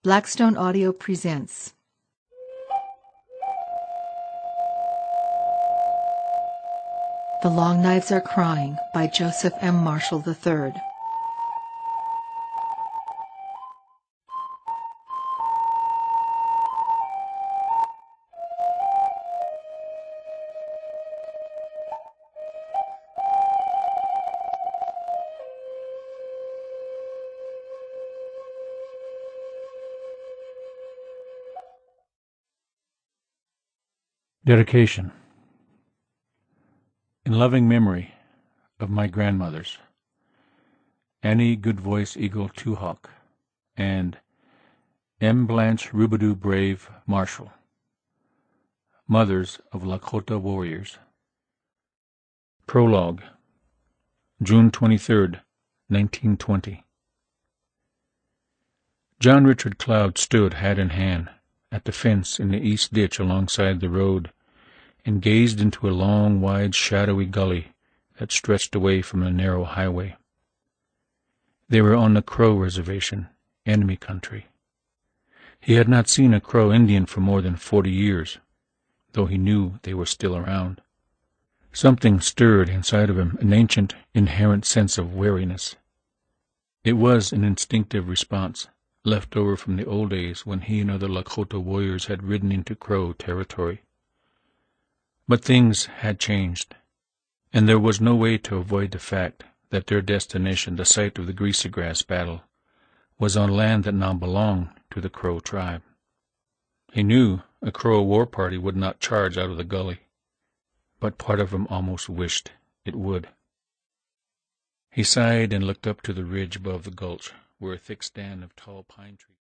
Blackstone Audio presents The Long Knives Are Crying by Joseph M. Marshall III. Dedication. In loving memory of my grandmothers, Annie Goodvoice Eagle Two Hawk and M. Blanche Robidoux Brave Marshall, mothers of Lakota warriors. Prologue. June 23, 1920. John Richard Cloud stood hat in hand at the fence in the east ditch alongside the road and gazed into a long, wide, shadowy gully that stretched away from the narrow highway. They were on the Crow Reservation, enemy country. He had not seen a Crow Indian for more than 40 years, though he knew they were still around. Something stirred inside of him, an ancient, inherent sense of wariness. It was an instinctive response, left over from the old days when he and other Lakota warriors had ridden into Crow territory. But things had changed, and there was no way to avoid the fact that their destination, the site of the Greasy Grass battle, was on land that now belonged to the Crow tribe. He knew a Crow war party would not charge out of the gully, but part of him almost wished it would. He sighed and looked up to the ridge above the gulch, where a thick stand of tall pine trees